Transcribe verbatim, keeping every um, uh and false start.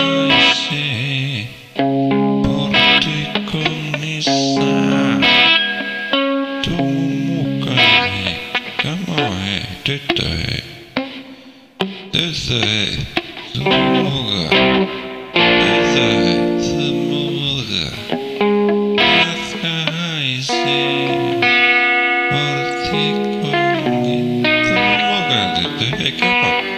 Caise, portikonissa, tuu mukaan hei, come on hei, tyttö hei, tyttö hei, tuu mukaan, tyttö hei, tuu mukaan, Caise, portikonni, tuu mukaan tyttö hei, come on.